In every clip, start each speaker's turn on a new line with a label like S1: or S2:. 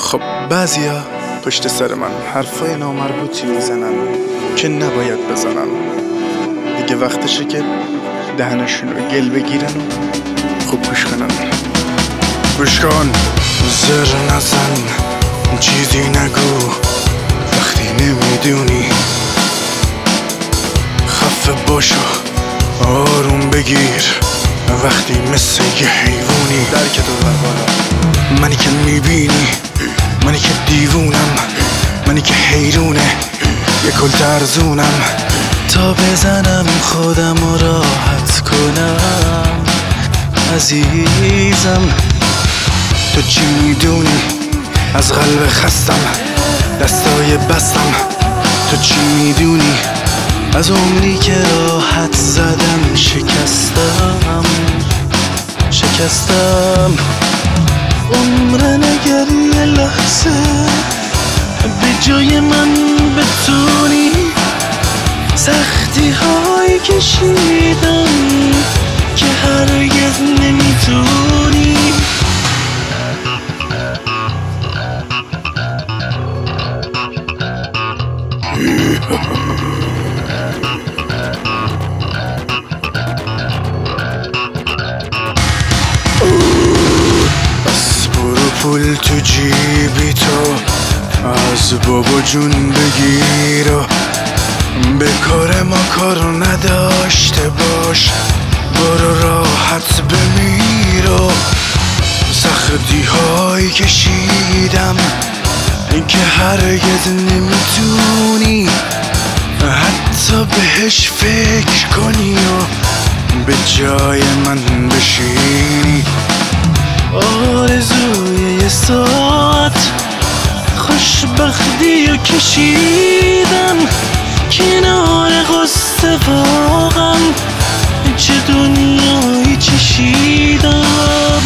S1: خب بعضیا پشت سر من حرفای نامربوطی میزنن که نباید بزنن. دیگه وقتشه که دهنشون رو گل بگیرن و خوب گوش کنن. گوش کن، زر نزن، چیزی نگو وقتی نمیدونی. خفه باشو، آروم بگیر وقتی مثل یه حیوانی. درک تو بر بالا، منی که میبینی، منی که دیوونم، منی که حیرونه یه کل ترزونم. تا بزنم خودم رو راحت کنم عزیزم. تو چی میدونی از قلب خستم، دستای بستم. تو چی میدونی از عمری که راحت زدم شکستم. عمر نگری یه لحظه به جای من بتونی. سختی های کشیدم که هرگز نمیتونی. بس برو پول تو جیبی تو از بابا جون بگیر و به کار ما کارو نداشته باش. برو راحت بمیر و سختی های کشیدم که هرگز نمیتونی حتی بهش فکر کنی و به جای من بشینی. آرزوی یه ساعت خوشبختی رو کشیدم کنار قصه واقعا چه دنیایی چشیدم.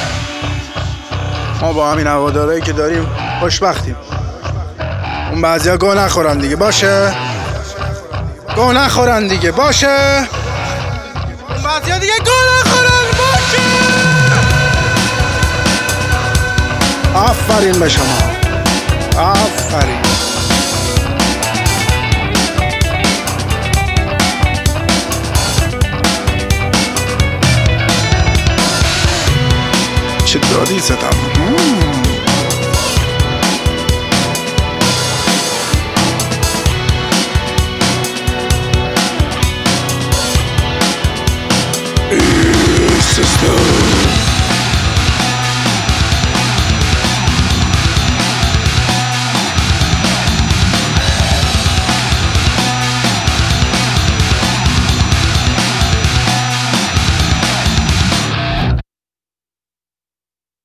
S1: ما با همین هوادارایی که داریم خوشبختیم. اون بعضیا گوه نخورن دیگه باشه، گوه نخورن دیگه باشه، اون بعضیا دیگه گوه نخورن باشه. آفرین به شما، آفرین. چه دادی زدم. Sister